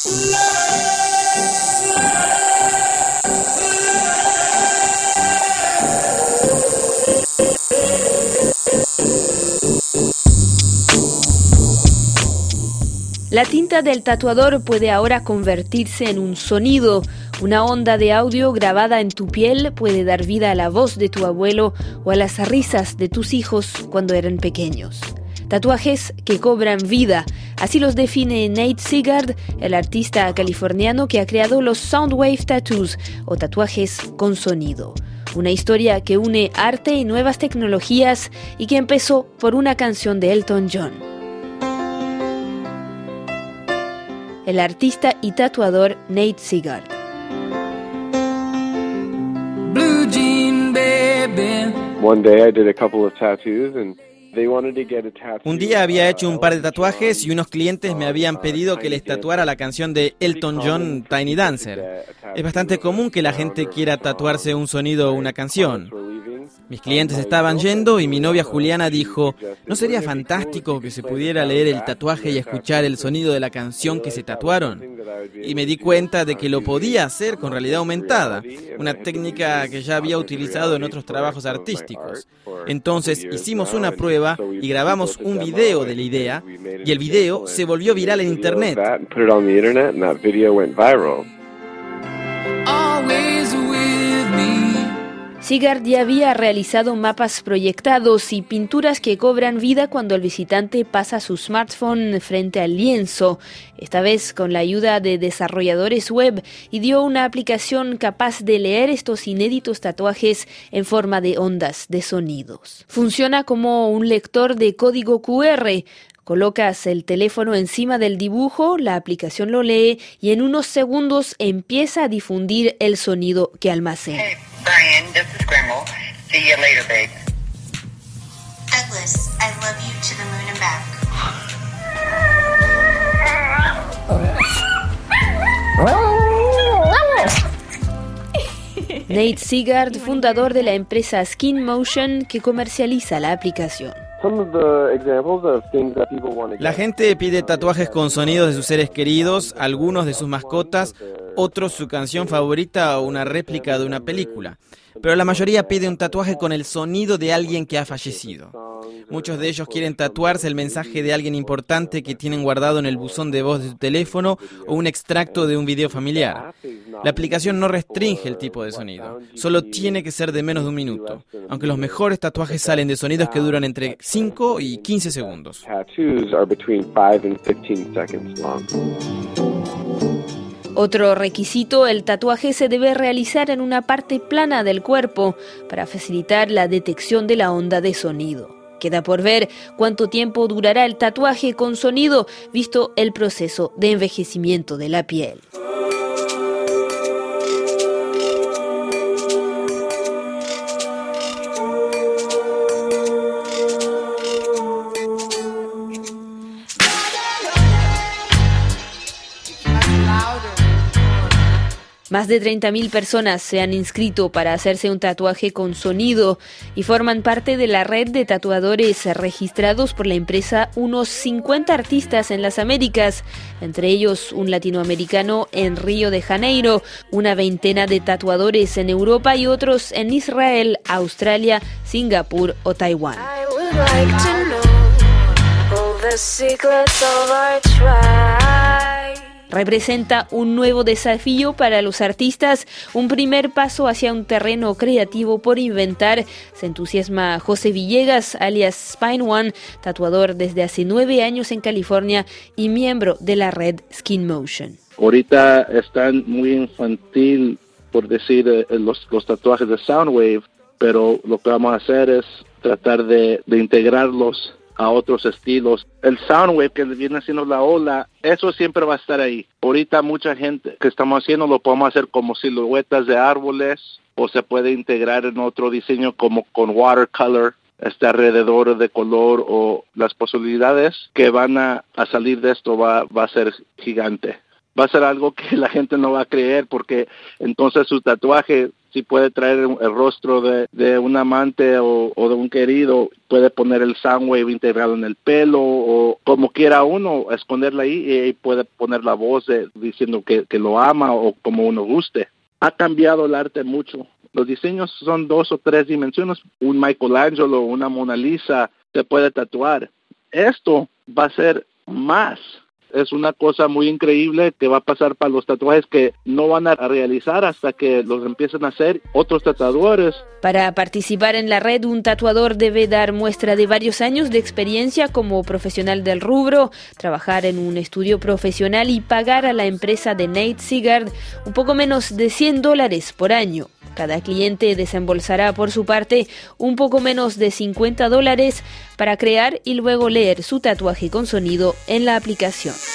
La tinta del tatuador puede ahora convertirse en un sonido. Una onda de audio grabada en tu piel puede dar vida a la voz de tu abuelo o a las risas de tus hijos cuando eran pequeños. Tatuajes que cobran vida, así los define Nate Sigard, el artista californiano que ha creado los Soundwave Tattoos o tatuajes con sonido. Una historia que une arte y nuevas tecnologías y que empezó por una canción de Elton John. El artista y tatuador Nate Sigard. Blue jean baby. One day I did a couple of tattoos and un día había hecho un par de tatuajes y unos clientes me habían pedido que les tatuara la canción de Elton John, Tiny Dancer. Es bastante común que la gente quiera tatuarse un sonido o una canción. Mis clientes estaban yendo y mi novia Juliana dijo, ¿no sería fantástico que se pudiera leer el tatuaje y escuchar el sonido de la canción que se tatuaron? Y me di cuenta de que lo podía hacer con realidad aumentada, una técnica que ya había utilizado en otros trabajos artísticos. Entonces hicimos una prueba y grabamos un video de la idea y el video se volvió viral en internet. Sigard ya había realizado mapas proyectados y pinturas que cobran vida cuando el visitante pasa su smartphone frente al lienzo, esta vez con la ayuda de desarrolladores web, y dio una aplicación capaz de leer estos inéditos tatuajes en forma de ondas de sonidos. Funciona como un lector de código QR. Colocas el teléfono encima del dibujo, la aplicación lo lee y en unos segundos empieza a difundir el sonido que almacena. Hey, Brian, this is Grandma. See you later, babe. Douglas, I love you to the moon and back. Nate Sigard, fundador de la empresa Skin Motion, que comercializa la aplicación. La gente pide tatuajes con sonidos de sus seres queridos, algunos de sus mascotas, otros su canción favorita o una réplica de una película. Pero la mayoría pide un tatuaje con el sonido de alguien que ha fallecido. Muchos de ellos quieren tatuarse el mensaje de alguien importante que tienen guardado en el buzón de voz de su teléfono o un extracto de un video familiar. La aplicación no restringe el tipo de sonido, solo tiene que ser de menos de un minuto, aunque los mejores tatuajes salen de sonidos que duran entre 5 y 15 segundos. Otro requisito, el tatuaje se debe realizar en una parte plana del cuerpo para facilitar la detección de la onda de sonido. Queda por ver cuánto tiempo durará el tatuaje con sonido, visto el proceso de envejecimiento de la piel. Más de 30.000 personas se han inscrito para hacerse un tatuaje con sonido y forman parte de la red de tatuadores registrados por la empresa unos 50 artistas en las Américas, entre ellos un latinoamericano en Río de Janeiro, una veintena de tatuadores en Europa y otros en Israel, Australia, Singapur o Taiwán. Representa un nuevo desafío para los artistas, un primer paso hacia un terreno creativo por inventar. Se entusiasma José Villegas, alias Spine One, tatuador desde hace 9 años en California y miembro de la red Skin Motion. Ahorita están muy infantil, por decir, los tatuajes de Soundwave, pero lo que vamos a hacer es tratar de integrarlos a otros estilos. El Soundwave que viene haciendo la ola, eso siempre va a estar ahí. Ahorita mucha gente que estamos haciendo lo podemos hacer como siluetas de árboles o se puede integrar en otro diseño como con watercolor, alrededor de color, o las posibilidades que van a salir de esto va a ser gigante. Va a ser algo que la gente no va a creer porque entonces su tatuaje Si puede traer el rostro de un amante o de un querido, puede poner el Soundwave integrado en el pelo o como quiera uno, esconderla ahí y puede poner la voz diciendo que lo ama o como uno guste. Ha cambiado el arte mucho. Los diseños son 2 o 3 dimensiones. Un Michelangelo, una Mona Lisa se puede tatuar. Esto va a ser más. Es una cosa muy increíble que va a pasar para los tatuajes que no van a realizar hasta que los empiecen a hacer otros tatuadores. Para participar en la red, un tatuador debe dar muestra de varios años de experiencia como profesional del rubro, trabajar en un estudio profesional y pagar a la empresa de Nate Sigard un poco menos de $100 por año. Cada cliente desembolsará por su parte un poco menos de $50 para crear y luego leer su tatuaje con sonido en la aplicación.